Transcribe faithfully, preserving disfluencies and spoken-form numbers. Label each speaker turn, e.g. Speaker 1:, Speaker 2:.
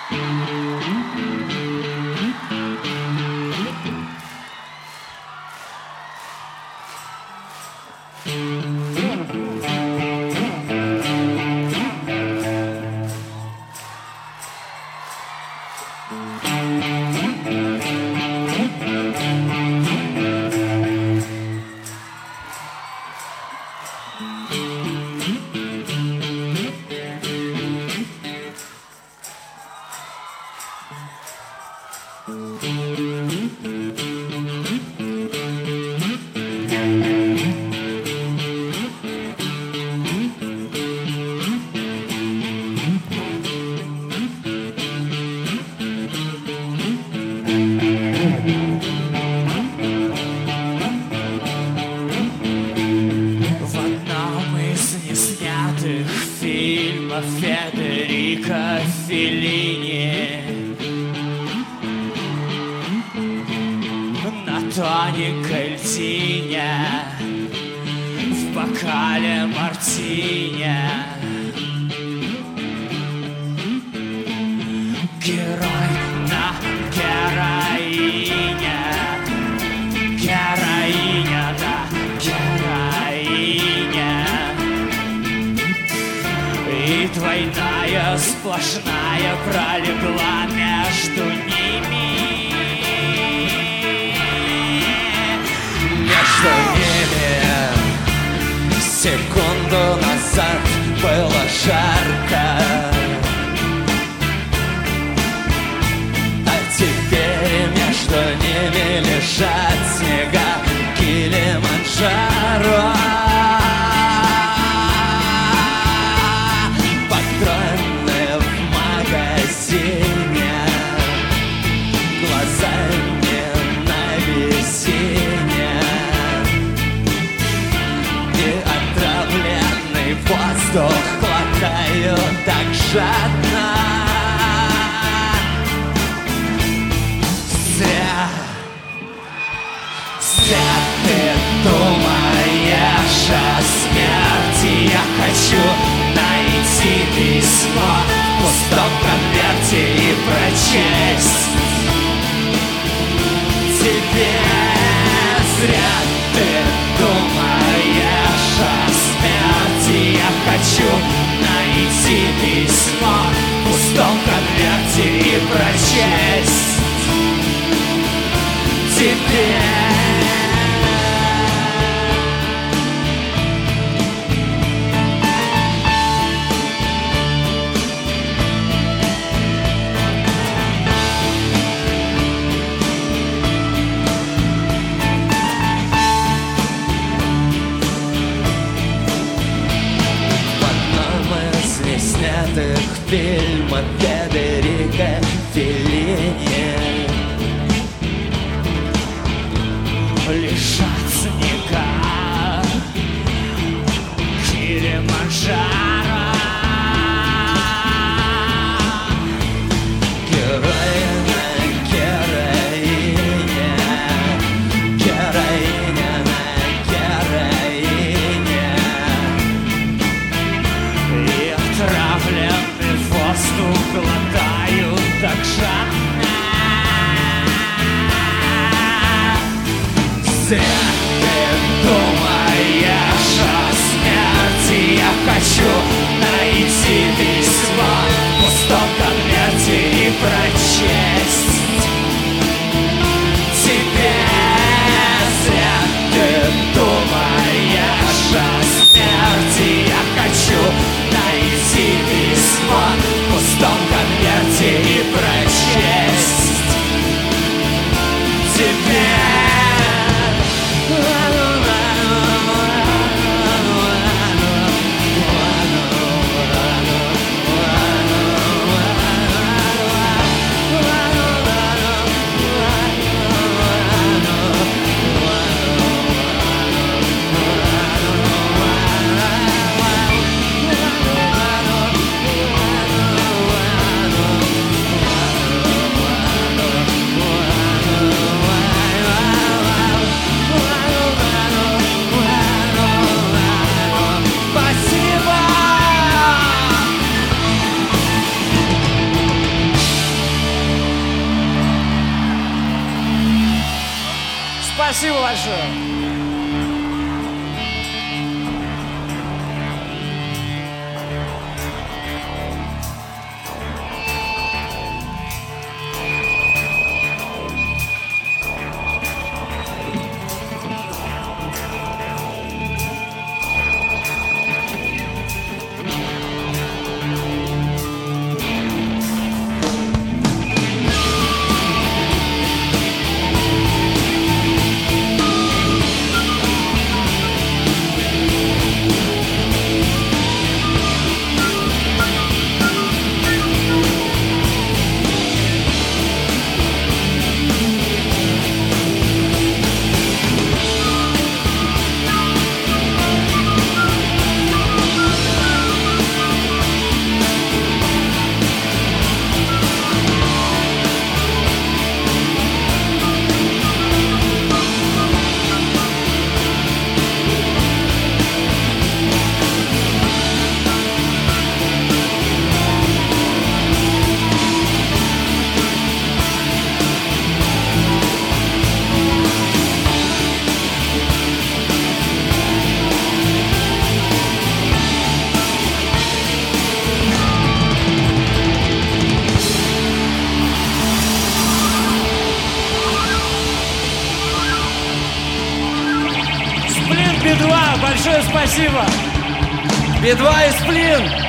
Speaker 1: Федерико Феллини на тоненькой льдине в бокале мартини. Герой на героине, героиня, да, героиня. И двойная сплошная пролегла между ними.
Speaker 2: Между ними секунду назад было жарко, а теперь между ними лежат снега Килиманджаро. Патроны в магазине, глаза не на бензине, и отравленный воздух глотаю так жадно. Зря, зря ты думаешь о смерти. Я хочу найти письмо в пустом конверте и прочесть тебе. Зря ты думаешь о смерти. Я хочу найти письмо в пустом конверте и прочесть тебе. Снятых фильмов Федерико Феллини
Speaker 1: лежат снега Килиманджаро.
Speaker 2: Героиня, героиня, героиня на героине.
Speaker 1: И отравленный воздух глотаю так жадно.
Speaker 2: Зря ты думаешь о смерти. Я хочу найти письмо в пустом конверте и прочесть тебе. Зря ты думаешь о смерти. Я хочу найти письмо в пустом конверте и прочесть тебе. Спасибо большое. Би два, большое спасибо!
Speaker 3: Би два и Сплин!